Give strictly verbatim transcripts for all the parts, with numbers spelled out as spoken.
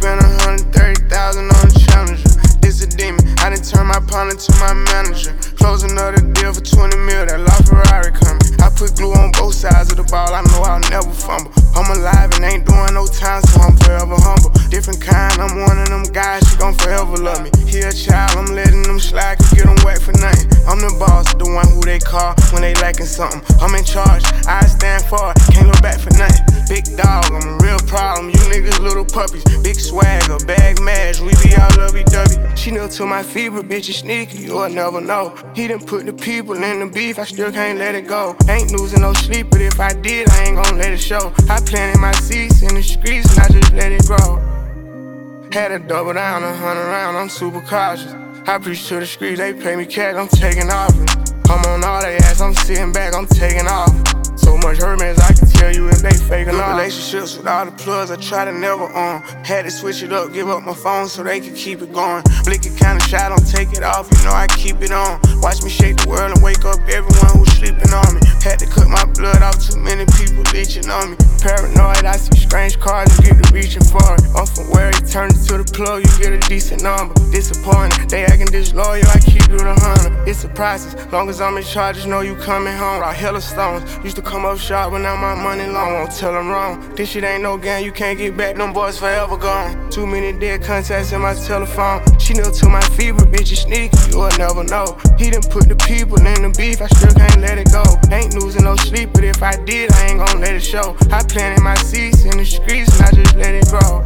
spent a hundred thirty thousand on a Challenger. It's a demon, I done turned my partner to my manager. Close another deal for twenty mil, that La Ferrari coming. I put glue on both sides of the ball, I know I'll never fumble. I'm alive and ain't doing no time, so I'm forever humble. Different kind, I'm one of them guys, she gon' forever love me. He a child, I'm letting them slide, can get them wet for nothing. I'm the boss, the one who they call when they lacking something. I'm in charge, I stand for it, can't look back for nothing. Big dog, I'm a real problem, you niggas little puppies. Big swagger, bag mash, we be all lovey-dovey. She know to my feet, but bitch is sneaky, you'll never know. He done put the people in the beef, I still can't let it go. Ain't losing no sleep, but if I did, I ain't gon' let it show. I planted my seeds in the streets and I just let it grow. Had to double down, a hundred round, I'm super cautious. I preach to the streets, they pay me cash, I'm taking off. I'm on all they ass, I'm sitting back, I'm taking off. So much hurt, man, as I can tell you if they faking off. Relationships with all the plugs, I try to never on. Had to switch it up, give up my phone so they could keep it going. Blick it kinda shy, don't take it off, you know I keep it on. Watch me shake the world and wake up everyone who's sleeping on me. Had to cut my blood off, too many people leeching on me. Paranoid, I see strange cars and get to reaching for it. I'm from where it turns to the plug, you get a decent number. Disappointed, they acting disloyal, I keep it a hundred. It's a process, long as I'm in charge, just know you coming home. Rock hella stones, used to come up short, but now my money long, won't tell them wrong. This shit ain't no game, you can't get back, them boys forever gone. Too many dead contacts in my telephone. She knew to my feet, but bitch is sneaky, you'll never know. He done put the people in the beef, I still can't let it go. Ain't losing no sleep, but if I did, I ain't gon' let it show. I planted my seeds in the streets and I just let it grow.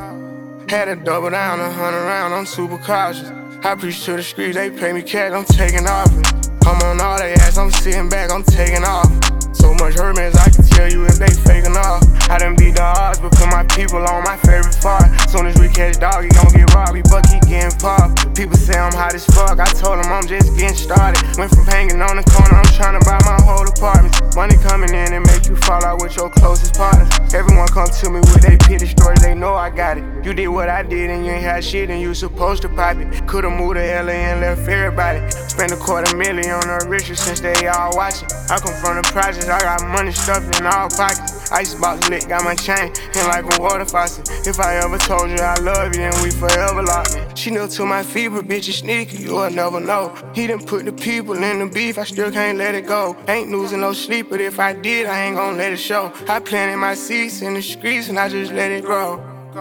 Had to double down, a hundred round, I'm super cautious. I preach to the streets, they pay me cash, I'm taking off. I'm on all they ass, I'm sitting back, I'm taking off. So much hurt, man, as I can tell you if they faking off. I done beat the odds, but put my people on my favorite part. Soon as we catch dog, he gon' get robbed, he buck, he getting popped. People say I'm hot as fuck, I told them I'm just getting started. Went from hanging on the corner, I'm tryna buy my whole apartment. Money coming in and make you fall out with your closest partners. Everyone come to me with they pity stories, they know I got it. You did what I did and you ain't had shit and you supposed to pop it. Could've moved to L A and left everybody. Spent a quarter million on the riches since they all watching. I come from the projects, I got money stuffed in all pockets. Icebox lit, got my chain, and like a water faucet. If I ever told you I love you, then we forever locked. She knew to my feet, but bitch is sneaky, you'll never know. He done put the people in the beef, I still can't let it go. Ain't losing no sleep, but if I did, I ain't gon' let it show. I planted my seeds in the streets and I just let it grow.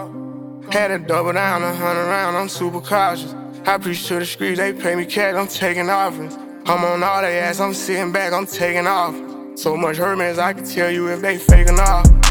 Had to double down, a hundred round, I'm super cautious. I preach to the streets, they pay me cash, I'm taking offerings. I'm on all they ass, I'm sitting back, I'm taking off. So much hurt, man, as I can tell you if they faking off.